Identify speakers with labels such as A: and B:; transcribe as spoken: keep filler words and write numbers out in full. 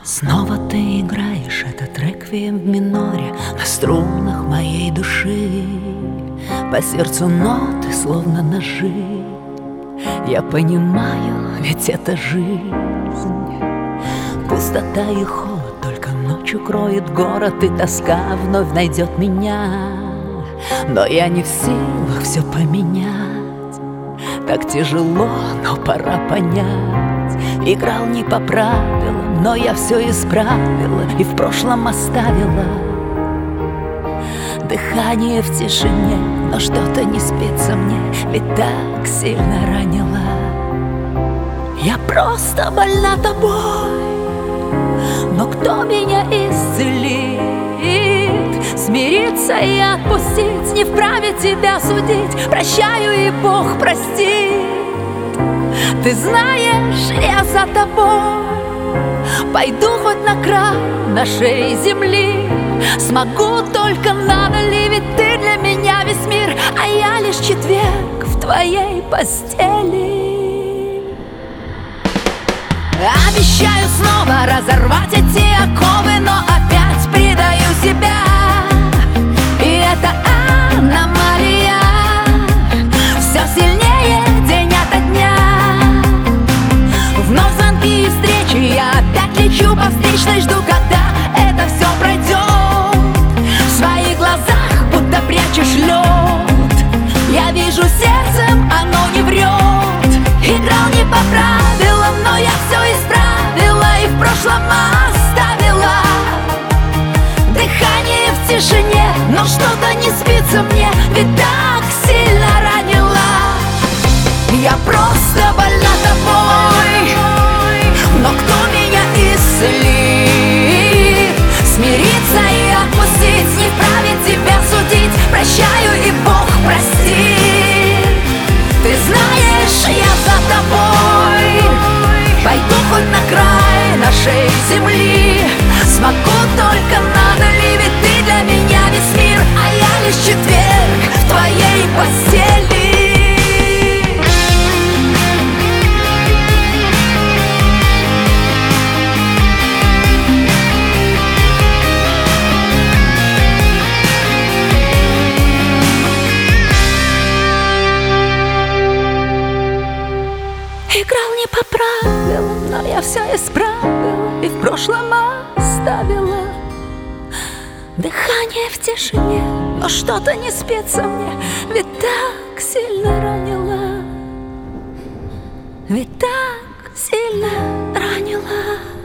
A: Снова ты играешь этот реквием в миноре на струнах моей души. По сердцу ноты, словно ножи. Я понимаю, ведь это жизнь. Пустота и холод только ночью кроет город, и тоска вновь найдет меня. Но я не в силах все поменять. Так тяжело, но пора понять. Играл не по правилам, но я все исправила и в прошлом оставила. Дыхание в тишине, но что-то не спится мне, ведь так сильно ранила. Я просто больна тобой, но кто меня исцелит? Смириться и отпустить, не вправе тебя судить. Прощаю, и Бог простит. Ты знаешь, я за тобой пойду хоть на край нашей земли. Смогу только надо ли, ведь ты для меня весь мир, а я лишь четверг в твоей постели. Обещаю снова разорвать эти оковы, но опять предаю себя. И это аномалия, все сильнее день ото дня. Вновь звонки и встречи, я опять лечу по встречной, жду, когда это все пройдет. В своих глазах будто прячешь лед. Я вижу сердцем, оно не врет. Играл не по правилам, но я все исправила и в прошлом оставила. Дыхание в тишине, но что-то не спится мне, ведь так сильно ранила. Я просто больна тобой, но кто меня исцелит? Смириться и отпустить, не вправе тебя судить. Прощаю, и Бог простит. Ты знаешь, я за тобой пойду хоть на край нашей земли. Смогу только надо ли, ведь ты для меня весь мир, а я лишь четверг в твоей постели. Играл не по правилам, но я все исправила и в прошлом оставила. Дыхание в тишине, но что-то не спится мне, ведь так сильно ранила. Ведь так сильно ранила.